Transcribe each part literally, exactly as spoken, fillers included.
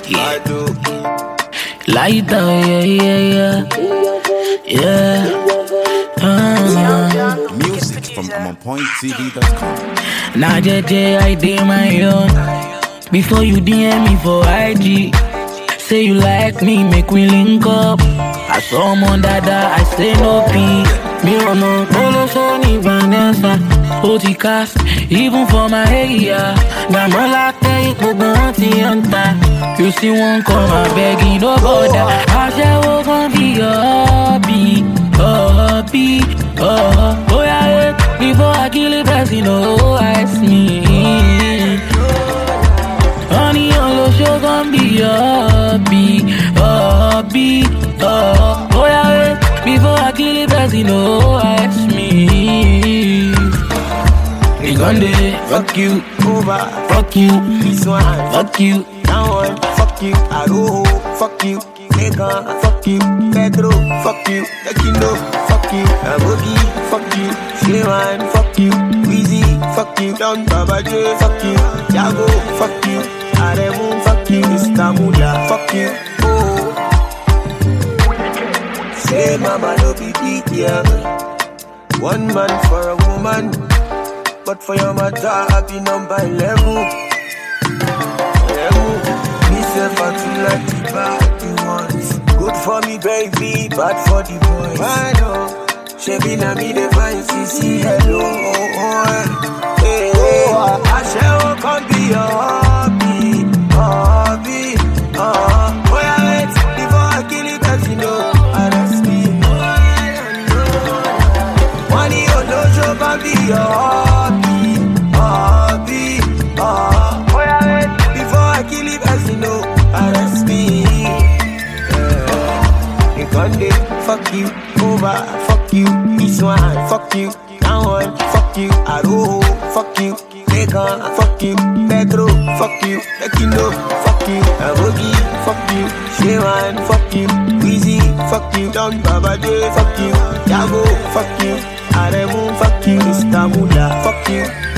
Yeah. Lighter, yeah, yeah, yeah. Yeah. Uh, Music from I'm on point T V dot com. Now, J J, I did my own. Before you D M me for I G, say you like me, make we link up. I saw mon dada, I say no peace. Me oh no, Polo Sony Vanessa, O T cast, even for my area. Gamola take Bobanti Anta. You see one come, I beg you no bother. I shall gon' be your hobby, oh hobby, oh. Oh yeah, wait, before I kill it, person, oh ask me. Honey, all the show gon' be your hobby, oh hobby, oh. Oh yeah, wait, before I kill it, person, oh ask me. We gon' do it, fuck you, over, fuck you, this one, fuck you, that one, fuck you, Aroho, fuck you, Megan, fuck you, Pedro, fuck you, Ekino, fuck you, Abogi, fuck you, Slayman, fuck you, Weezy, fuck you, Don Baba J, fuck you, Yago, fuck you, Aremu, fuck you, Mister Mula, fuck you, oh. Say mama no be big, yeah. One man for a woman, but for your matter I be number eleven. Eleven, myself I too like the bad you want. Good for me baby, bad for the boys. Why no? She be na me the fine C C hello. Oh, oh, hey, hey. I shall come be your hobby, hobby, oh. Oh yeah, wait before I kill it, as you know. Arrest me. Money or no show can be your hobby, hobby, oh. Oh yeah, wait before I kill it, as you know. Arrest me. Yeah. You gon' dey fuck you, over, fuck you, this one, fuck you, that one, fuck you, Aroho, fuck you, Megan, fuck you, Pedro, fuck you, Ekino, fuck you, Abogi, fuck you, Slayman, fuck you, Weezy, fuck you, Don Baba J, fuck you, Yago, fuck you, Aremu, fuck you, Mister Mula, fuck you, oh.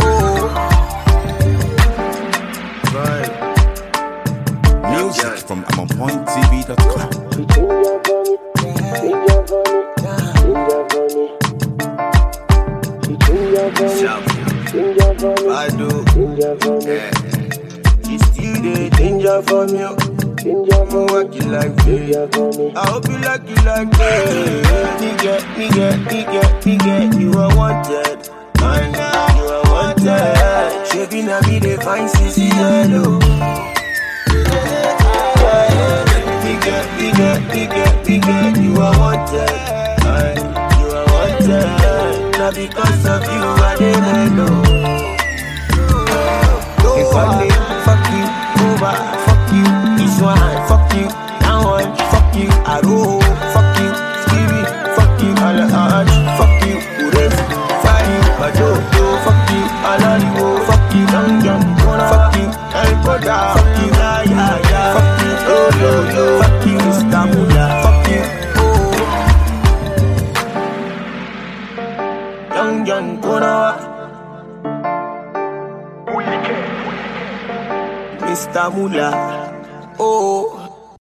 Right. Music from I'm on point T V dot com. I do, yeah. You still the danger from you. I'ma work you like me. I hope you like you like me. Nigga, nigga, nigga, nigga, you are wanted. You are wanted. Shaping a me the fine C C hello. Nigga, nigga, nigga, nigga, you are wanted. You are wanted. Not because of you, I didn't know. If I did, fuck you, over, fuck you, this one, fuck you, that one, fuck you, Aroho, fuck you, Stevie, fuck you, Alaj, fuck you, Ures, fuck you, Bajoto, fuck you, Alariwo, fuck you, Young Young, fuck you, El Koda, fuck you, Ya Ya Ya, fuck you, Yo Yo Yo, fuck you, Mister Mula, fuck you, oh. Young Young, Kona. Mister Mula, oh.